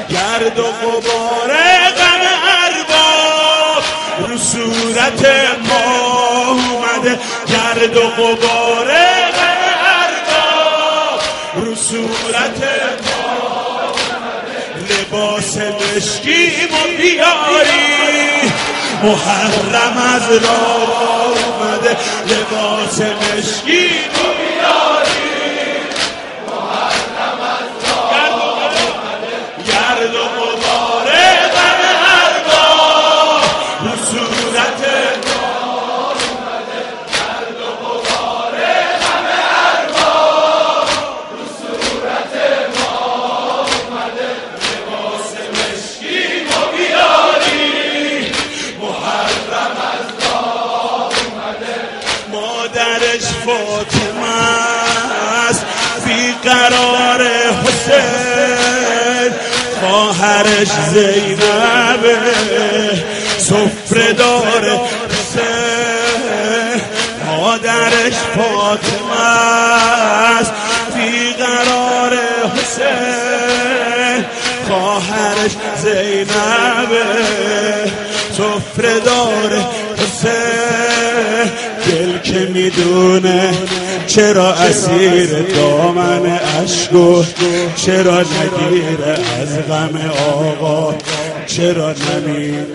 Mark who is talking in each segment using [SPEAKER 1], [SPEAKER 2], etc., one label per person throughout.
[SPEAKER 1] گرد و غبار غم ارباب رو صورت ما اومده، گرد و غبار غم ارباب رو صورت ما اومده. لباس مشکیمو بیاری، محرم از راه اومده. لباس مشکیمو بیاری، محرم از راه اومده. گرد و غبار غم ارباب رو صورت ما اومده، گرد و غبار غم ارباب رو صورت ما اومده. لباس مشکیمو بیاری، محرم از راه اومده. مادرش فاطمه است، بیقرار حسین، خواهرش زینبه، سفره دار حسین. مادرش فاطمه است، بیقرار حسین، خواهرش زینبه، سفره دار حسین. دل که میدونه چرا اسیر دامن اشکو، چرا نگیره از غم آقا، چرا نمیره.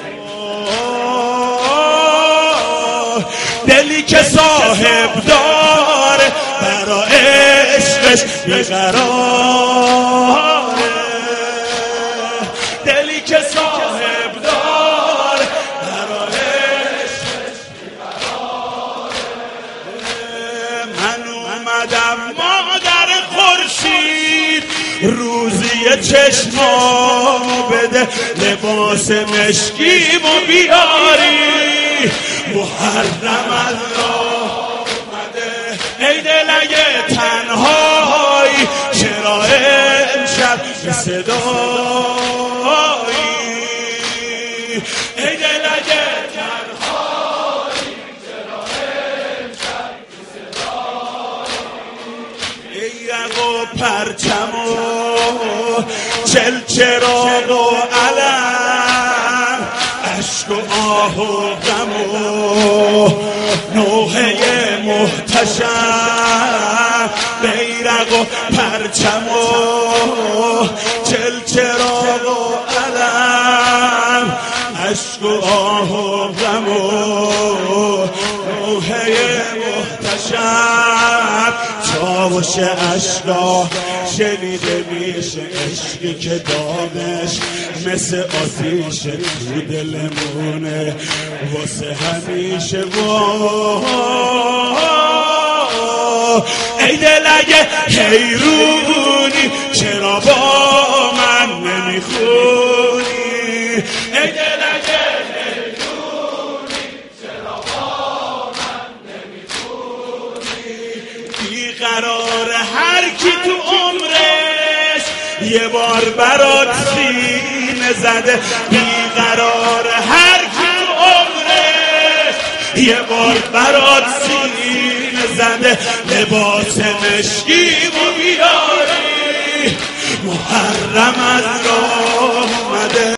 [SPEAKER 1] دلی که صاحب داره برا عشقش بیقراره، دلی که صاحب داره برا عشقش بیقراره. من اومدم مادر خورشید، روزی چشمامو بده، لباس مشکیمو بیاری، محرم از راه اومده. ای دل اگه تنهایی، چرا امشب به صدایی؟ ای دل اگه تنهایی، چرا امشب به صدایی؟ ای رق و پرچم و چلچراغ و علم، عشق و آه و غم و نوحه محتشم، بیرق و پرچم و چلچراغ و علم، عشق و آه و غم و نوحه محتشم. چاوش عشقا شنیده میشه، عشقی که داغش مثل آتیشه تو دلمونه واسه همیشه. ای دل اگه حیرونی، چرا با من نمیخونی؟ ای دل اگه حیرونی، چرا با من نمیخونی؟ بیقرار هر کی تو عمرش یه بار برات سینه زده، بیقرار هر کی تو عمرش یه بار برات سینه زده. لباس مشکیمو بیاری، محرم از راه اومده.